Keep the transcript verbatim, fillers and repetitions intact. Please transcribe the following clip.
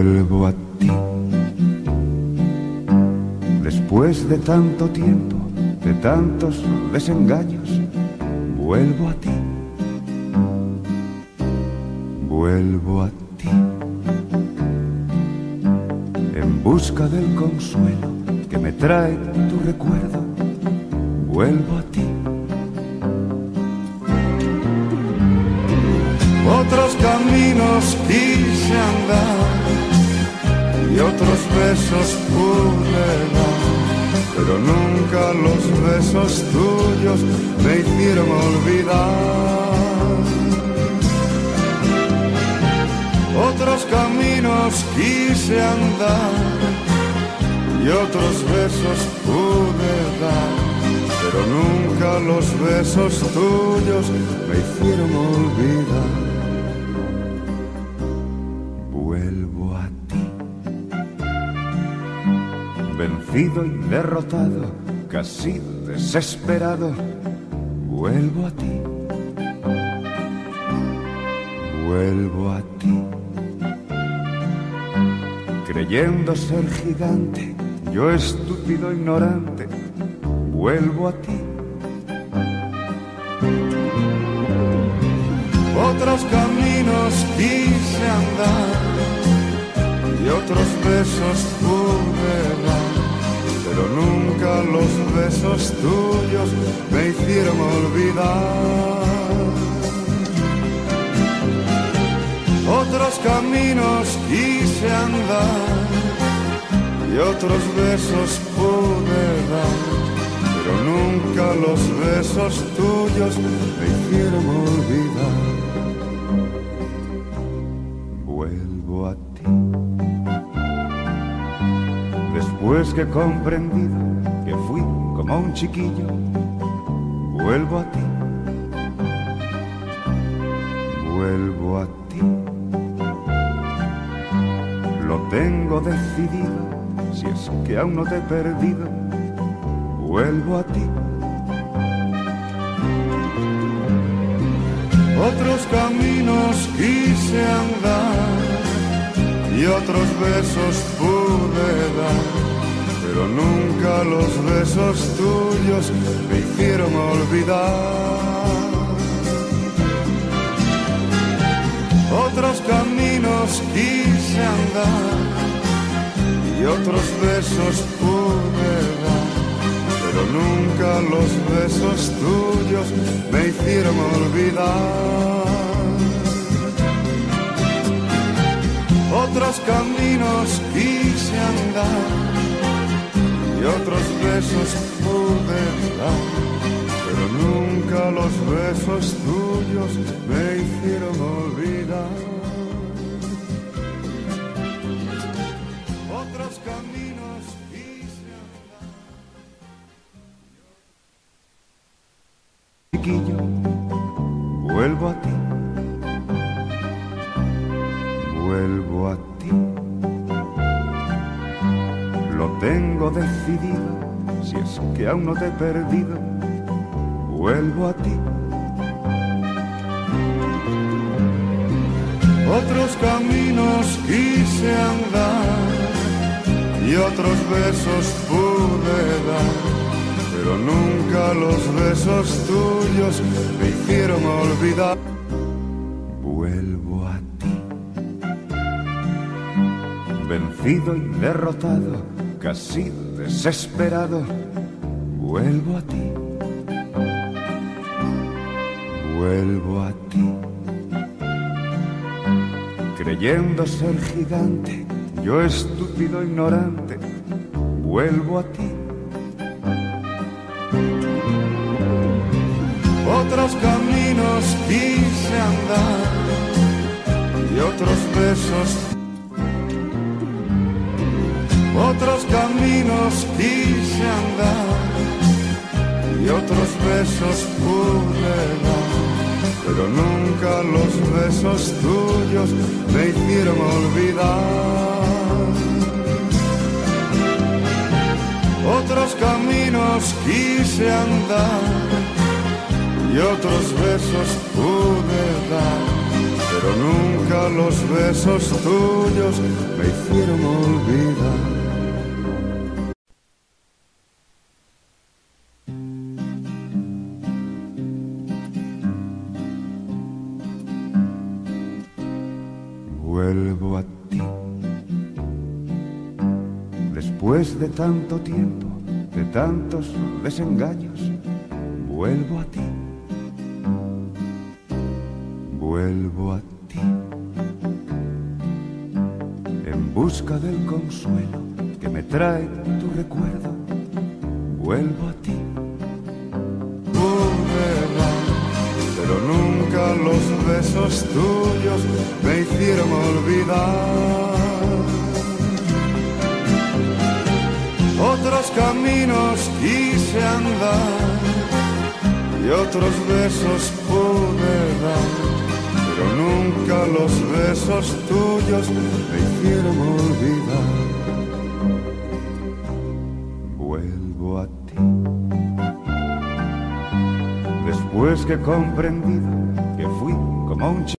Vuelvo a ti. Después de tanto tiempo, de tantos desengaños, vuelvo a ti. Vuelvo a ti. En busca del consuelo que me trae tu recuerdo, vuelvo a ti. Otros caminos quise andar y otros besos pude dar, pero nunca los besos tuyos me hicieron olvidar. Otros caminos quise andar y otros besos pude dar, pero nunca los besos tuyos me hicieron olvidar. Vuelvo a ti. Vencido y derrotado, casi desesperado, vuelvo a ti. Vuelvo a ti. Creyendo ser gigante, yo estúpido ignorante, vuelvo a ti. Otros caminos quise andar y otros besos pude dar, pero nunca los besos tuyos me hicieron olvidar. Otros caminos quise andar y otros besos pude dar, pero nunca los besos tuyos me hicieron olvidar. Vuelvo a ti. Después que he comprendido que fui como un chiquillo, vuelvo a ti. Vuelvo a ti. Lo tengo decidido, si es que aún no te he perdido, vuelvo a ti. Otros caminos quise andar y otros besos pude dar, pero nunca los besos tuyos me hicieron olvidar. Otros caminos quise andar y otros besos pude dar, pero nunca los besos tuyos me hicieron olvidar. Otros caminos quise andar y otros besos pude dar, pero nunca los besos tuyos me hicieron olvidar. Otros caminos quise andar. Chiquillo, vuelvo a ti. Vuelvo a ti. Lo tengo decidido, si es que aún no te he perdido, vuelvo a ti. Otros caminos quise andar y otros besos pude dar, pero nunca los besos tuyos me hicieron olvidar. Vuelvo a ti. Vencido y derrotado, casi desesperado, vuelvo a ti. Vuelvo a ti. Creyendo ser gigante, yo estúpido ignorante, vuelvo a ti. Otros caminos quise andar y otros besos. Otros caminos quise andar y otros besos pude dar, pero nunca los besos tuyos me hicieron olvidar. Otros caminos quise andar y otros besos pude dar, pero nunca los besos tuyos me hicieron olvidar. Vuelvo a ti, después de tanto tiempo, de tantos desengaños, vuelvo a ti, vuelvo a ti, en busca del consuelo que me trae tu recuerdo, vuelvo a ti. Pero nunca los besos tuyos me hicieron olvidar. Otros caminos quise andar y otros besos pude dar, pero nunca los besos tuyos me hicieron olvidar. Vuelvo a ti, después que he comprendido que fui como un chico